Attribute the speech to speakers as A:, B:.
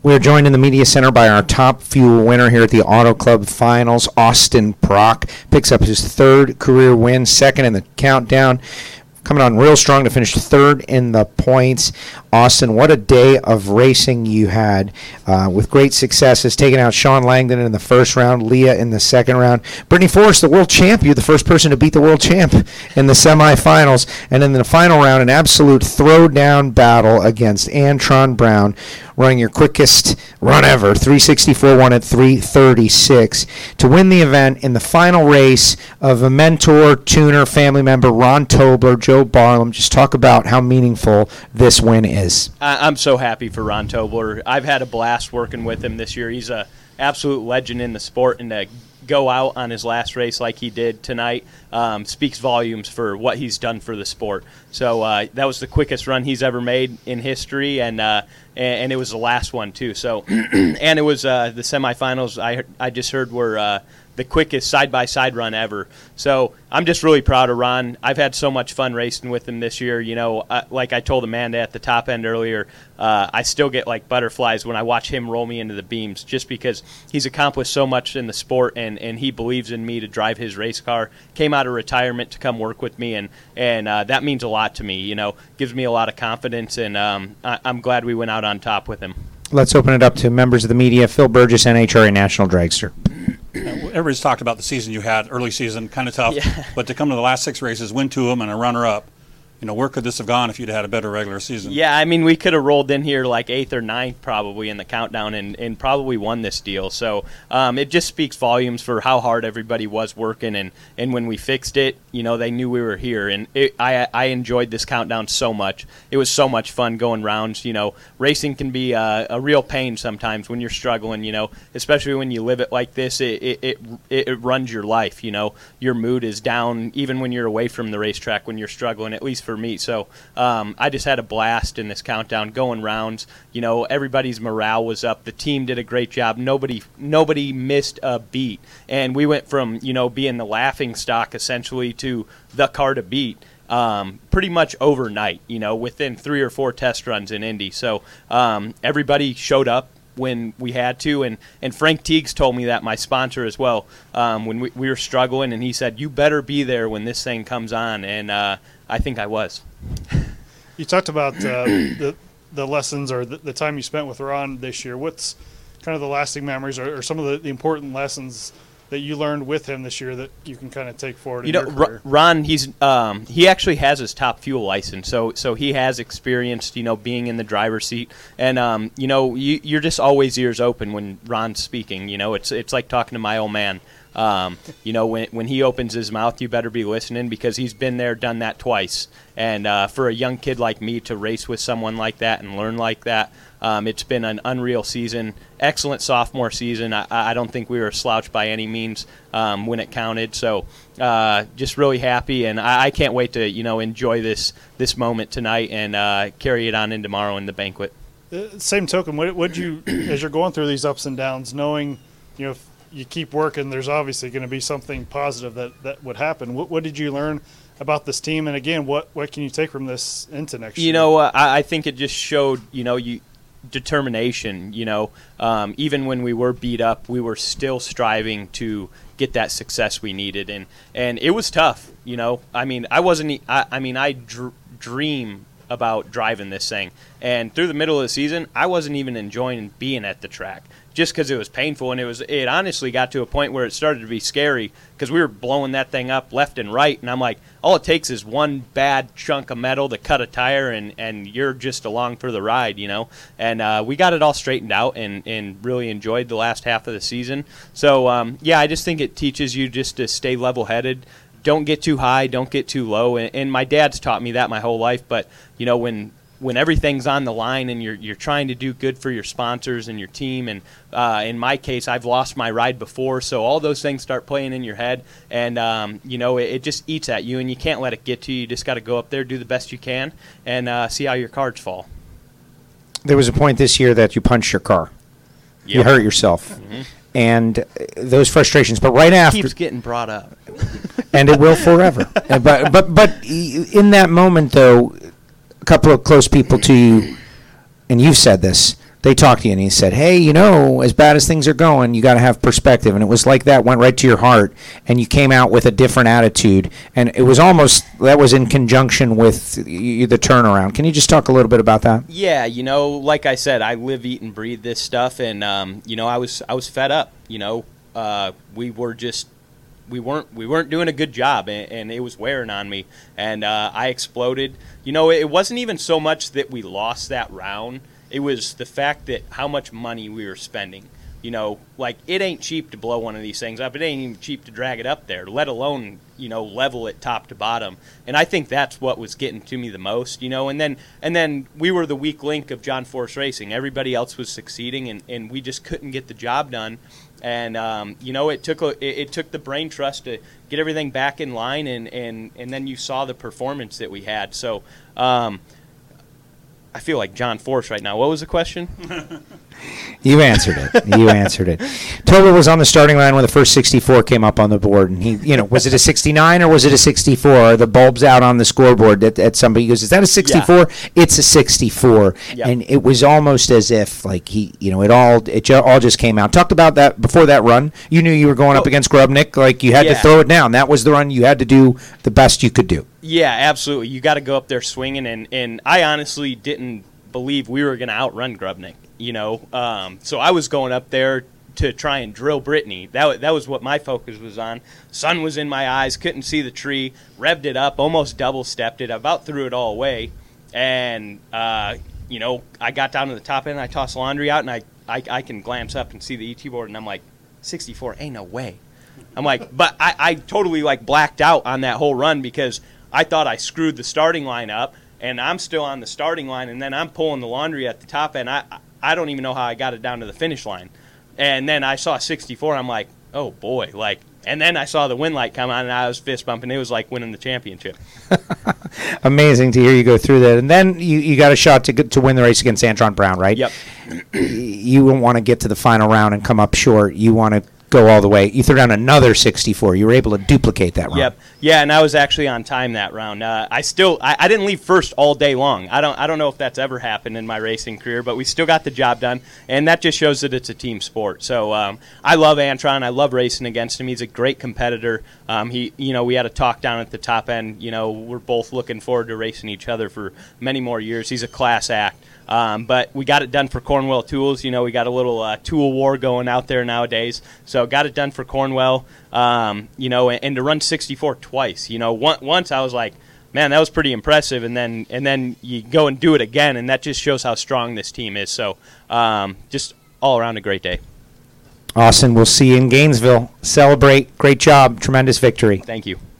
A: We're joined in the media center by our top fuel winner here at the Auto Club Finals. Austin Prock picks up his third career win, second in the countdown. Coming on real strong to finish third in the points. Austin, what a day of racing you had with great successes, taking out Sean Langdon in the first round, Leah in the second round. Brittany Forrest, the world champ, you're the first person to beat the world champ in the semifinals. And in the final round, an absolute throwdown battle against Antron Brown, running your quickest run ever, 364-1 at 336, to win the event in the final race of a mentor, tuner, family member, Ron Tobler, Joe Barlam. Just talk about how meaningful this win is.
B: I'm so happy for Ron Tobler. I've had a blast working with him this year. He's an absolute legend in the sport, and to go out on his last race like he did tonight speaks volumes for what he's done for the sport. So that was the quickest run he's ever made in history, and it was the last one too. So and it was the semifinals. I just heard were the quickest side-by-side run ever. So I'm just really proud of Ron. I've had so much fun racing with him this year. You know, like I told Amanda at the top end earlier, I still get like butterflies when I watch him roll me into the beams, just because he's accomplished so much in the sport, and he believes in me to drive his race car. Came out of retirement to come work with me, and that means a lot to me. You know, gives me a lot of confidence, and I'm glad we went out on top with him.
A: Let's open it up to members of the media. Phil Burgess, NHRA National Dragster.
C: Everybody's talked about the season you had, early season, kind of tough.
B: Yeah.
C: But to come to the last 6 races, win 2 of them, and a runner-up, you know, where could this have gone if you'd had a better regular season?
B: Yeah, I mean, we could have rolled in here like 8th or 9th probably in the countdown and probably won this deal. So it just speaks volumes for how hard everybody was working. And when we fixed it, you know, they knew we were here. And I enjoyed this countdown so much. It was so much fun going rounds. You know, racing can be a real pain sometimes when you're struggling, you know, especially when you live it like this. It runs your life, you know. Your mood is down even when you're away from the racetrack when you're struggling, at least for me. So I just had a blast in this countdown going rounds. You know, everybody's morale was up. The team did a great job. Nobody missed a beat. And we went from, you know, being the laughing stock essentially to the car to beat pretty much overnight, you know, within 3 or 4 test runs in Indy. So everybody showed up when we had to, and Frank Teagues told me that, my sponsor as well, when we were struggling, and he said, you better be there when this thing comes on, and I think I was.
D: You talked about the lessons or the time you spent with Ron this year. What's kind of the lasting memories or some of the important lessons that you learned with him this year that you can kind of take forward in your career?
B: Ron, he actually has his top fuel license, so he has experienced, you know, being in the driver's seat, and you know, you're just always ears open when Ron's speaking. You know, it's like talking to my old man. You know, when he opens his mouth, you better be listening, because he's been there, done that twice. And for a young kid like me to race with someone like that and learn like that, it's been an unreal season. Excellent sophomore season. I don't think we were slouched by any means when it counted. So just really happy, and I can't wait to, you know, enjoy this moment tonight and carry it on in tomorrow in the banquet.
D: Same token, what you, as you're going through these ups and downs, knowing, you know, if you keep working, there's obviously going to be something positive that would happen. What did you learn about this team? And again, what can you take from this into next year?
B: You know, I think it just showed, you know, determination. You know, even when we were beat up, we were still striving to get that success we needed, and it was tough. You know, I mean, I dream about driving this thing, and through the middle of the season, I wasn't even enjoying being at the track, just because it was painful, and it honestly got to a point where it started to be scary, because we were blowing that thing up left and right, and I'm like, all it takes is one bad chunk of metal to cut a tire, and you're just along for the ride, you know. And we got it all straightened out and really enjoyed the last half of the season. So yeah, I just think it teaches you just to stay level-headed. Don't get too high, don't get too low. And my dad's taught me that my whole life. But you know, when everything's on the line and you're trying to do good for your sponsors and your team, and in my case, I've lost my ride before, so all those things start playing in your head, and you know, it just eats at you, and you can't let it get to you. You just got to go up there, do the best you can, and see how your cards fall.
A: There was a point this year that you punched your car. Yep. You hurt yourself. Mm-hmm. And those frustrations, but right after,
B: keeps getting brought up,
A: and it will forever. but in that moment, though, a couple of close people to you, and you've said this, they talked to you and he said, hey, as bad as things are going, you got to have perspective. And it was like that, went right to your heart, and you came out with a different attitude. And it was almost, that was in conjunction with the turnaround. Can you just talk a little bit about that?
B: Yeah, like I said, I live, eat, and breathe this stuff, and I was fed up. We weren't doing a good job, and it was wearing on me, and I exploded. It wasn't even so much that we lost that round. It was the fact that how much money we were spending. It ain't cheap to blow one of these things up. It ain't even cheap to drag it up there, let alone, level it top to bottom. And I think that's what was getting to me the most, and then we were the weak link of John Force Racing. Everybody else was succeeding, and we just couldn't get the job done. And, it took the brain trust to get everything back in line, and then you saw the performance that we had. So, I feel like John Force right now. What was the question?
A: You answered it. Tobin was on the starting line when the first 64 came up on the board, and he, was it a 69 or was it a 64? The bulb's out on the scoreboard at somebody goes, "Is that a 64?" Yeah. It's a 64, yep. And it was almost as if it all just came out. Talked about that before that run. You knew you were going up against Grubnick, like you had to throw it down. That was the run. You had to do the best you could do.
B: Yeah, absolutely. You got to go up there swinging, and I honestly didn't believe we were going to outrun Grubnick. So I was going up there to try and drill Brittany. That was what my focus was on. Sun was in my eyes, couldn't see the tree, revved it up, almost double-stepped it, about threw it all away. And, I got down to the top end, I tossed Laundry out, and I can glance up and see the ET board, and I'm like, 64, ain't no way. I'm like, but I totally, blacked out on that whole run because I thought I screwed the starting line up, and I'm still on the starting line, and then I'm pulling the Laundry at the top end. I don't even know how I got it down to the finish line. And then I saw 64, I'm like, oh boy, and then I saw the win light come on, and I was fist bumping. It was like winning the championship.
A: Amazing to hear you go through that. And then you got a shot to win the race against Antron Brown, right?
B: Yep.
A: You don't want to get to the final round and come up short. You want to go all the way. You threw down another 64. You were able to duplicate that round.
B: Yep. Yeah, and I was actually on time that round. I didn't leave first all day long. I don't know if that's ever happened in my racing career, but we still got the job done, and that just shows that it's a team sport. So I love Antron. I love racing against him. He's a great competitor. We had a talk down at the top end. We're both looking forward to racing each other for many more years. He's a class act. But we got it done for Cornwell Tools. We got a little tool war going out there nowadays. So got it done for Cornwell, and to run 64 twice. Once I was like, man, that was pretty impressive. And then you go and do it again, and that just shows how strong this team is. So just all around a great day.
A: Austin, we'll see you in Gainesville. Celebrate. Great job. Tremendous victory.
B: Thank you.